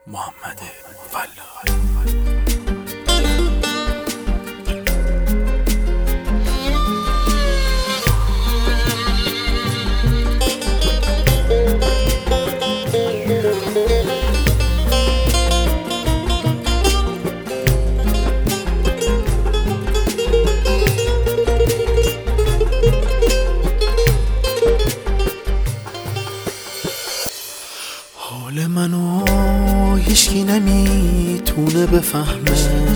محمد فلاح. حال منو هیچکی نمیتونه بفهمه،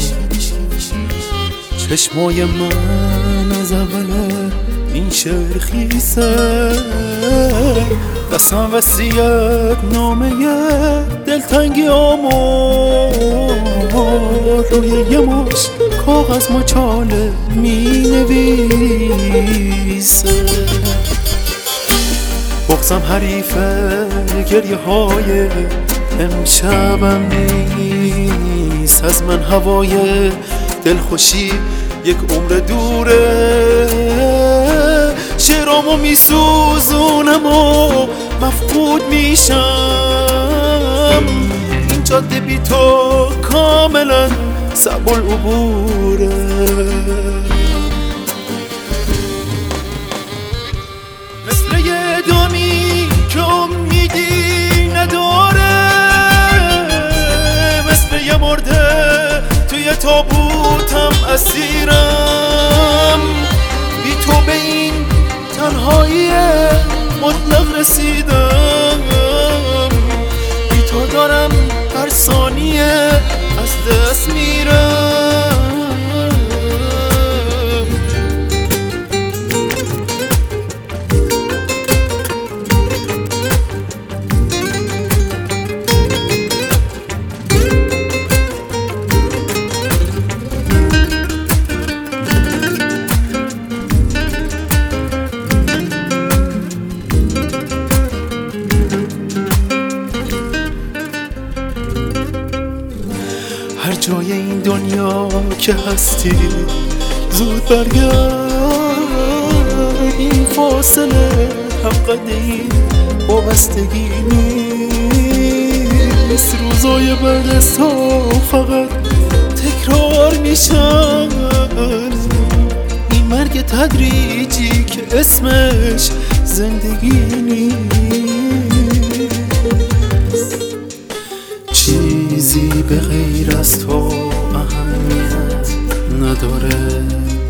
چشمای من از اول این شعر خیسه، دستم وصیت نامه دلتنگی روی یه مش کاغذ مچاله می نویسه. بغضم حریفه گریه های امشبم نیست، از من هوای دلخوشی یک عمر دوره، شعرامو میسوزونم و مفقود میشم، این جاده بی تو کاملا صعب العبوره. مثل یه دامی که امیدی نداره، مثل یه مرده توی تابوتم اسیرم، بی تو به این تنهایی مطلق رسیدم، بی تو دارم هر ثانیه از دست میرم. هر جای این دنیا که هستی زود برگرد، این فاصله هم قد این وابستگی نیست، روزای بعد از تو فقط تکرار میشن، این مرگ تدریجی که اسمش زندگی نیست، چیزی به غیر از تو اهمیت نداره،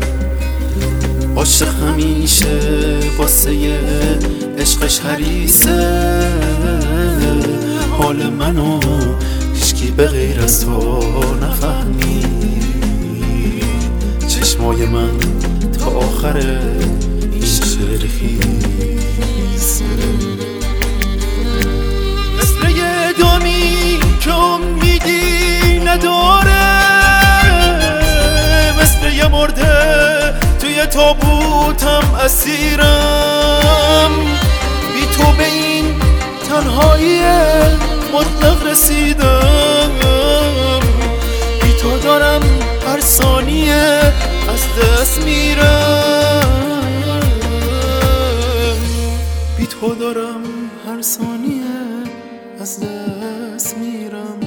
عاشق همیشه واسه عشقش حریصه، حال منو هیچکی به غیر از تو نفهمی، چشمای من تا آخر این شعر خیسه. مثل یه دامی که امیدی نداره، مثل یه مرده توی تابوتم اسیرم، بی تو به این تنهایی مطلق رسیدم، بی تو دارم هر ثانیه از دست میرم، بی تو دارم هر ثانیه از دست میرم.